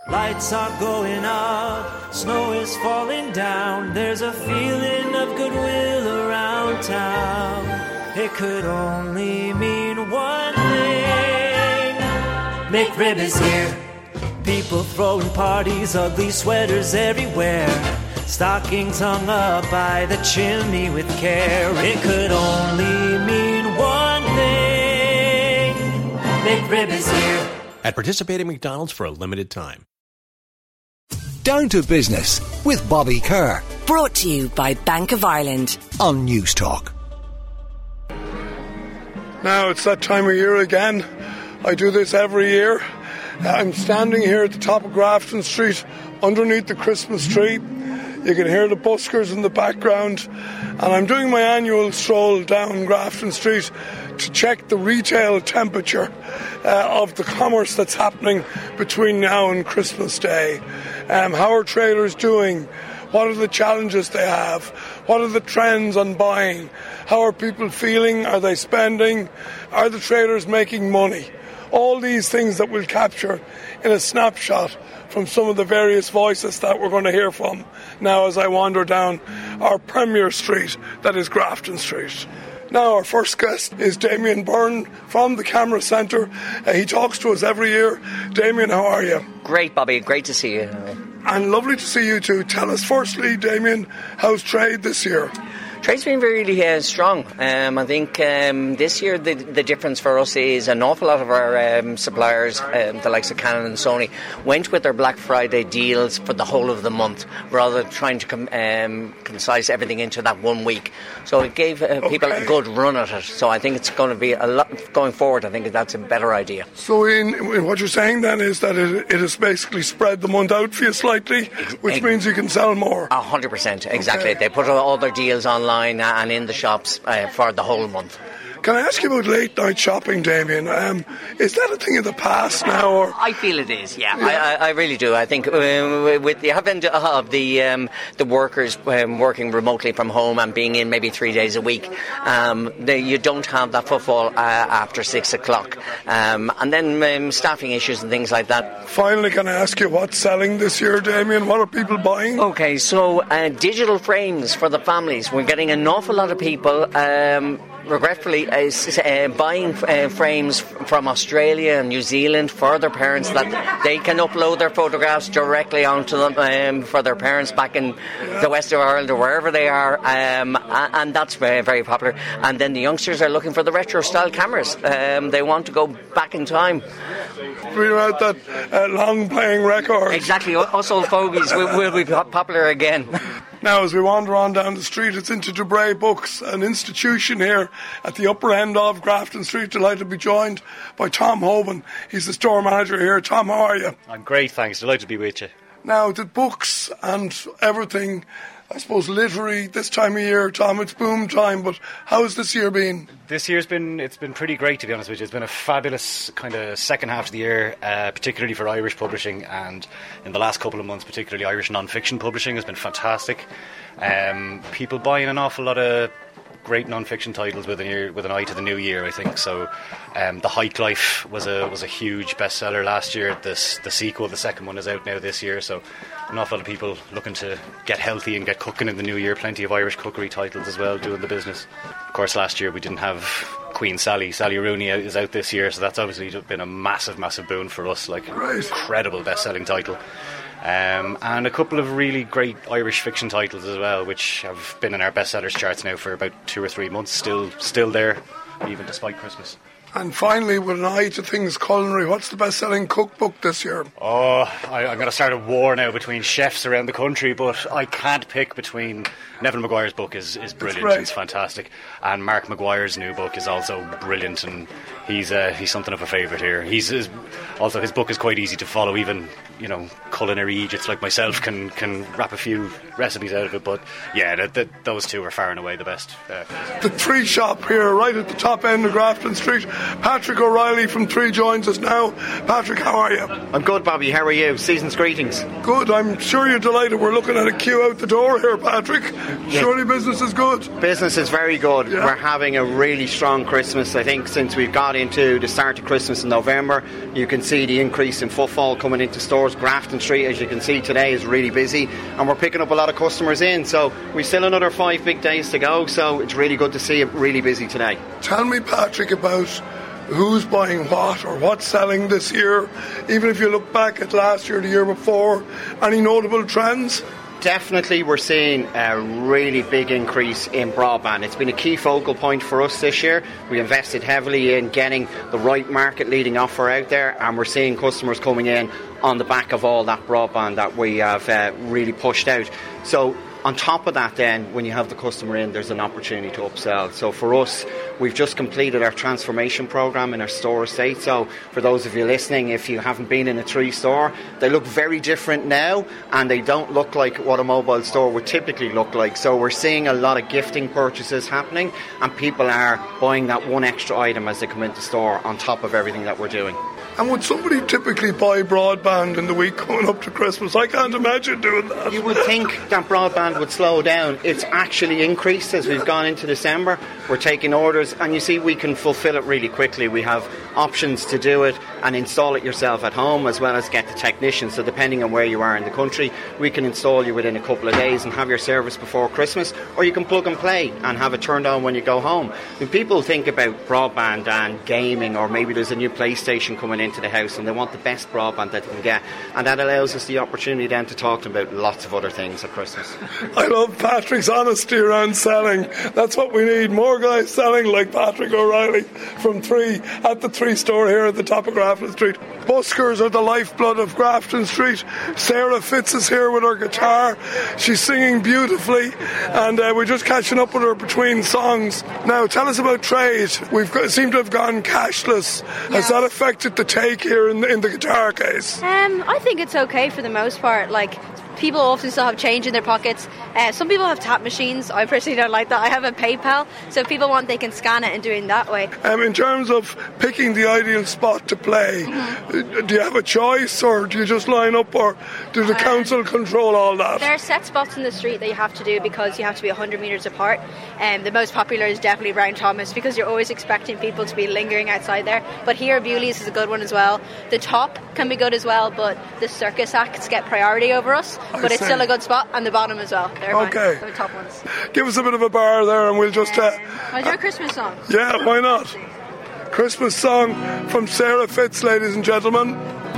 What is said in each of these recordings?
Lights are going up, snow is falling down. There's a feeling of goodwill around town. It could only mean one thing. McRib is here. People throwing parties, ugly sweaters everywhere. Stockings hung up by the chimney with care. It could only mean one thing. McRib is here. At participating McDonald's for a limited time. Down to Business with Bobby Kerr. Brought to you by Bank of Ireland. On News Talk. Now it's that time of year again. I do this every year. I'm standing here at the top of Grafton Street underneath the Christmas tree. You can hear the buskers in the background. And I'm doing my annual stroll down Grafton Street to check the retail temperature of the commerce that's happening between now and Christmas Day. How are traders doing? What are the challenges they have? What are the trends on buying? How are people feeling? Are they spending? Are the traders making money? All these things that we'll capture in a snapshot from some of the various voices that we're going to hear from now as I wander down our premier street, that is Grafton Street. Now our first guest is Damien Byrne from the Camera Centre. He talks to us every year. Damien, how are you? Great, Bobby. Great to see you. And lovely to see you too. Tell us firstly, Damien, how's trade this year? Trade's been really strong. I think this year the difference for us is an awful lot of our suppliers, the likes of Canon and Sony, went with their Black Friday deals for the whole of the month rather than trying to concise everything into that 1 week. So it gave people a good run at it. So I think it's going to be a lot going forward. I think that's a better idea. So in what you're saying then is that it has basically spread the month out for you slightly, which means you can sell more. 100%, exactly. Okay. They put all their deals online and in the shops for the whole month. Can I ask you about late night shopping, Damien? Is that a thing of the past now? Or? I feel it is, yeah. I really do. I think with the advent of the workers working remotely from home and being in maybe 3 days a week, you don't have that footfall after 6 o'clock. And then staffing issues and things like that. Finally, can I ask you what's selling this year, Damien? What are people buying? Okay, so digital frames for the families. We're getting an awful lot of people regretfully buying frames from Australia and New Zealand for their parents that they can upload their photographs directly onto them for their parents back in the west of Ireland or wherever they are, and that's very popular. And then the youngsters are looking for the retro style cameras. They want to go back in time. Bring out that long playing record. Exactly, us old fogies will be popular again. Now, as we wander on down the street, it's into Dubray Books, an institution here at the upper end of Grafton Street. Delighted to be joined by Tom Hoban. He's the store manager here. Tom, how are you? I'm great, thanks. Delighted to be with you. Now, the books and everything, I suppose literary this time of year, Tom, it's boom time, but how's this year been? This year's been pretty great, to be honest with you. It's been a fabulous kind of second half of the year, particularly for Irish publishing, and in the last couple of months, particularly Irish non-fiction publishing has been fantastic. People buying an awful lot of great non-fiction titles with an eye to the new year, I think. So The Hike Life was a huge bestseller last year. The sequel, the second one, is out now this year, so an awful lot of people looking to get healthy and get cooking in the new year. Plenty of Irish cookery titles as well doing the business. Of course, last year we didn't have Queen Sally Rooney is out this year, so that's obviously been a massive boon for us. Incredible best-selling title. And a couple of really great Irish fiction titles as well, which have been in our bestsellers charts now for about 2 or 3 months, still there, even despite Christmas. And finally, with an eye to things culinary, what's the best-selling cookbook this year? Oh, I'm going to start a war now between chefs around the country, but I can't pick between... Neville Maguire's book is brilliant. It's fantastic, and Mark Maguire's new book is also brilliant, and he's something of a favourite here. His book is quite easy to follow. Even culinary idiots like myself can wrap a few recipes out of it. But yeah, those two are far and away the best. The Tree Shop here, right at the top end of Grafton Street. Patrick O'Reilly from Tree joins us now. Patrick, how are you? I'm good, Bobby. How are you? Season's greetings. Good. I'm sure you're delighted. We're looking at a queue out the door here, Patrick. Yeah. Surely business is good. Business is very good. Yeah. We're having a really strong Christmas. I think since we've got into the start of Christmas in November, you can see the increase in footfall coming into stores stores. Grafton Street, as you can see today, is really busy, and we're picking up a lot of customers in. So we've still another 5 big days to go, so it's really good to see it really busy today. Tell me, Patrick, about who's buying what or what's selling this year, even if you look back at last year, the year before. Any notable trends? Definitely we're seeing a really big increase in broadband. It's been a key focal point for us this year. We invested heavily in getting the right market leading offer out there, and we're seeing customers coming in on the back of all that broadband that we have really pushed out. So on top of that, then, when you have the customer in, there's an opportunity to upsell. So for us, we've just completed our transformation program in our store estate. So for those of you listening, if you haven't been in a Three store, they look very different now, and they don't look like what a mobile store would typically look like. So we're seeing a lot of gifting purchases happening, and people are buying that one extra item as they come into store on top of everything that we're doing. And would somebody typically buy broadband in the week coming up to Christmas? I can't imagine doing that. You would think that broadband would slow down. It's actually increased as we've gone into December. We're taking orders, and you see we can fulfill it really quickly. We have options to do it and install it yourself at home, as well as get the technician. So depending on where you are in the country, we can install you within a couple of days and have your service before Christmas, or you can plug and play and have it turned on when you go home. When people think about broadband and gaming, or maybe there's a new PlayStation coming into the house and they want the best broadband that they can get, and that allows us the opportunity then to talk to them about lots of other things at Christmas. I love Patrick's honesty around selling. That's what we need, more guys selling like Patrick O'Reilly from Three, at the Three store here at the top of Grafton Street. Buskers are the lifeblood of Grafton Street. Sarah Fitz is here with her guitar. She's singing beautifully, and we're just catching up with her between songs. Now, tell us about trade. We've seem to have gone cashless. Has that affected the take here in the guitar case? I think it's okay for the most part. Like, people often still have change in their pockets. Some people have tap machines. I personally don't like that. I have a PayPal, so if people want, they can scan it and do it that way. In terms of picking the ideal spot to play, do you have a choice, or do you just line up, or do the council control all that? There are set spots in the street that you have to do because you have to be 100 metres apart. The most popular is definitely Brown Thomas, because you're always expecting people to be lingering outside there. But here, Bewley's is a good one as well. The top can be good as well, but the circus acts get priority over us. But it's still a good spot, and the bottom as well. They're okay. The top ones. Give us a bit of a bar there, and we'll just... I'll do a Christmas song. Yeah, why not? Christmas song from Sarah Fitz, ladies and gentlemen.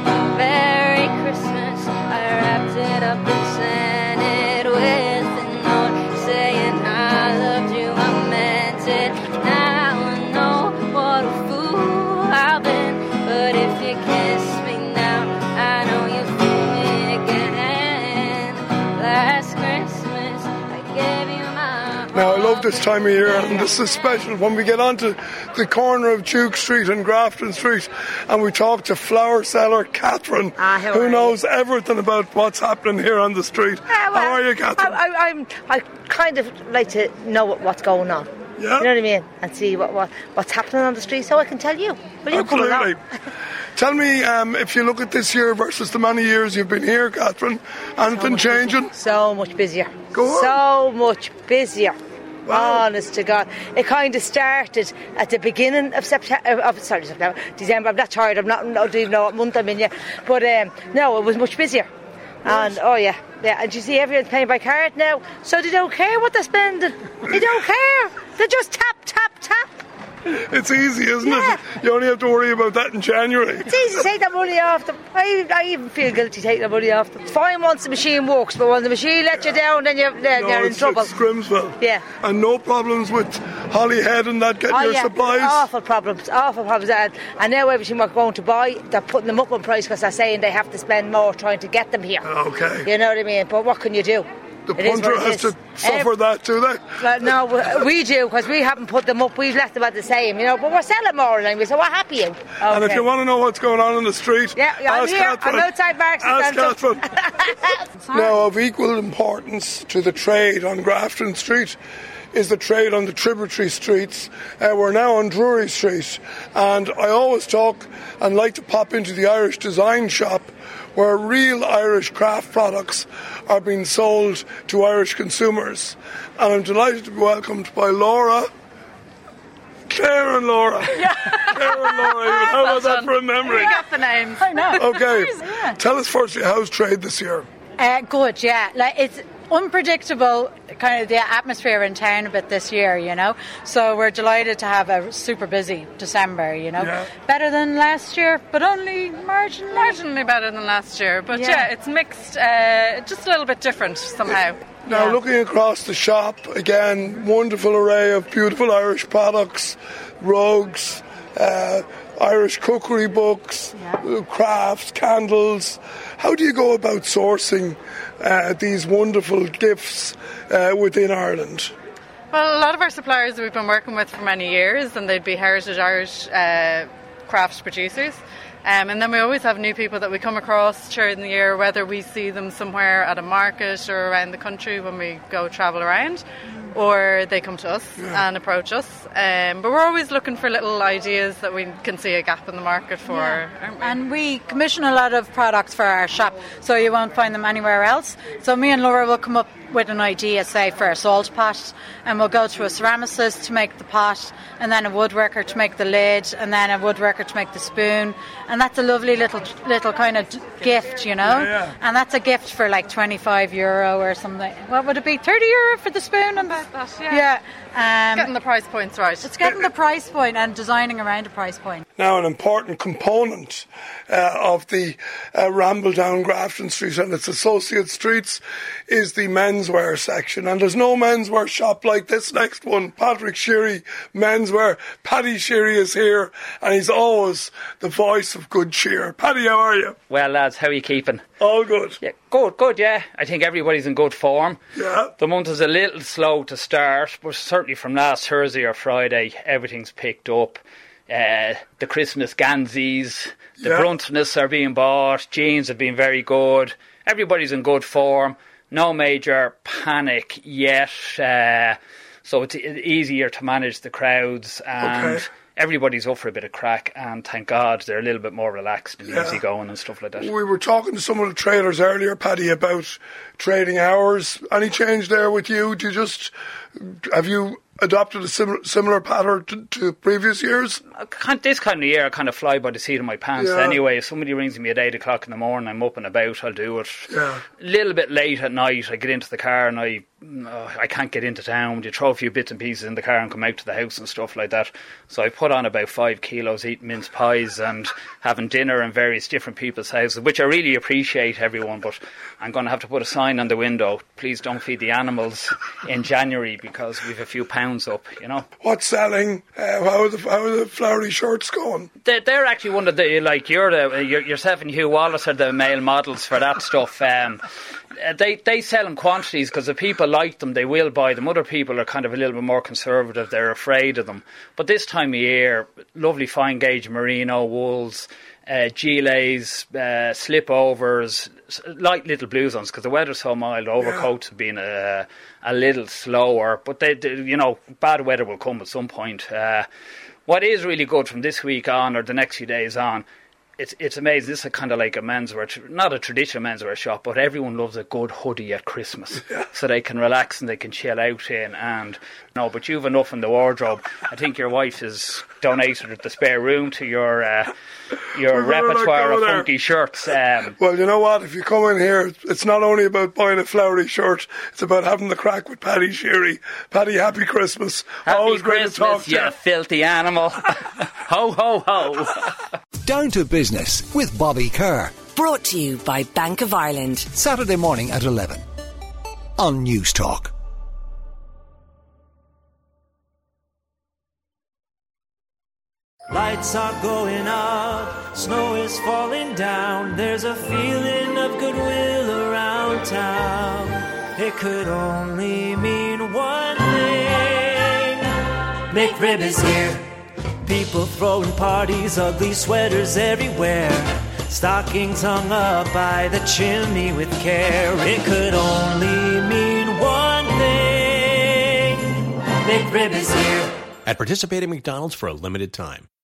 Merry Christmas, I wrapped it up and sent it with a note saying I loved you, I meant it. Now I know what a fool I've been, but if you kiss me now, I know you feel me again. Last Christmas, I gave you my... Now, I love this time of year, and this is special when we get onto the corner of Duke Street and Grafton Street, and we talk to flower seller Catherine, who knows everything about what's happening here on the street. How are you, Catherine? I kind of like to know what's going on. Yeah. You know what I mean? And see what's happening on the street, so I can tell you. Will you come along? Tell me, if you look at this year versus the many years you've been here, Catherine, anything changing? So much busier. Go on. So much busier. Wow. Honest to God. It kind of started at the beginning of December. I'm not tired. I don't even know what month I'm in yet. But no, it was much busier. And and you see everyone's paying by card now, so they don't care what they're spending. They don't care. They just tap. It's easy, isn't it? You only have to worry about that in January. It's easy to take that money off them. I even feel guilty taking the money off them. It's fine once the machine works, but when the machine lets you down, then you're in trouble. It's Grimsville. Yeah. And no problems with Holyhead and that getting your supplies? Awful problems. And now everything we're going to buy, they're putting them up on price because they're saying they have to spend more trying to get them here. Okay. You know what I mean? But what can you do? The punter has to suffer that, do they? No, we do, because we haven't put them up. We've left them at the same, but we're selling more anyway, so we're happy. Okay. And if you want to know what's going on in the street, I'm here. Catherine. I'm outside Marks and Catherine. Now, of equal importance to the trade on Grafton Street is the trade on the tributary streets. We're now on Drury Street, and I always talk and like to pop into the Irish Design Shop, where real Irish craft products are being sold to Irish consumers. And I'm delighted to be welcomed by Laura Claire and Laura. Yeah. Claire and Laura. How about that for a memory? You got the names. I know. Okay. Tell us firstly, how's trade this year? Good, yeah. Like, it's unpredictable, kind of the atmosphere in town a bit this year, you know. So we're delighted to have a super busy December, you know. Yeah. Better than last year, but only marginally better than last year. But yeah, it's mixed, just a little bit different somehow. Now, looking across the shop, again, wonderful array of beautiful Irish products, rugs, Irish cookery books, crafts, candles. How do you go about sourcing these wonderful gifts within Ireland? Well, a lot of our suppliers we've been working with for many years, and they'd be heritage Irish crafts producers. And then we always have new people that we come across during the year, whether we see them somewhere at a market or around the country when we go travel around, or they come to us and approach us. But we're always looking for little ideas that we can see a gap in the market for. Aren't we? And we commission a lot of products for our shop, so you won't find them anywhere else. So me and Laura will come up with an idea, say, for a salt pot, and we'll go to a ceramicist to make the pot, and then a woodworker to make the lid, and then a woodworker to make the spoon. And that's a lovely little kind of gift, you know. Yeah. And that's a gift for like €25 or something. What would it be? €30 for the spoon? And yeah. Getting the price points right. It's getting the price point and designing around a price point. Now, an important component of the ramble down Grafton Street and its associate streets is the menswear section. And there's no menswear shop like this next one, Patrick Sheary Menswear. Paddy Sheary is here, and he's always the voice of good cheer. Paddy, how are you? Well, lads, how are you keeping? All good. Yeah, good, yeah. I think everybody's in good form. Yeah. The month is a little slow to start, but certainly from last Thursday or Friday, everything's picked up. The Christmas ganzies, the Brunsness are being bought, jeans have been very good. Everybody's in good form. No major panic yet. So it's easier to manage the crowds, and everybody's up for a bit of crack, and thank God they're a little bit more relaxed and easy going and stuff like that. We were talking to some of the traders earlier, Paddy, about trading hours. Any change there with you? Have you adopted a similar pattern to previous years? This kind of year I kind of fly by the seat of my pants anyway. If somebody rings me at 8 o'clock in the morning, I'm up and about, I'll do it. A little bit late at night, I get into the car and I can't get into town. You throw a few bits and pieces in the car and come out to the house and stuff like that. So I put on about 5 kilos eating mince pies and having dinner in various different people's houses, which I really appreciate, everyone, but I'm going to have to put a sign on the window, please don't feed the animals in January, because we've a few pounds up, you know. What's selling? How are the flowery shirts going? They're actually one of the, like, yourself and Hugh Wallace are the male models for that stuff. They sell in quantities, because if people like them, they will buy them. Other people are kind of a little bit more conservative, they're afraid of them. But this time of year, lovely fine gauge merino wools, gilets, slipovers, light little blouses, because the weather's so mild. Overcoats have been a little slower, but they, bad weather will come at some point. What is really good from this week on, or the next few days on, it's amazing. This is kind of like a menswear, not a traditional menswear shop, but everyone loves a good hoodie at Christmas, so they can relax and they can chill out in. And but you've enough in the wardrobe. I think your wife has donated the spare room to your repertoire of funky shirts. Well, you know what? If you come in here, it's not only about buying a flowery shirt; it's about having the crack with Paddy Sheary. Paddy, happy Christmas! Always great to talk to you. You filthy animal! Ho ho ho! Down to Business with Bobby Kerr. Brought to you by Bank of Ireland. Saturday morning at 11 on News Talk. Lights are going up, snow is falling down. There's a feeling of goodwill around town. It could only mean one thing. McRib is here. People throwing parties, ugly sweaters everywhere. Stockings hung up by the chimney with care. It could only mean one thing. McRib is here. At participating McDonald's for a limited time.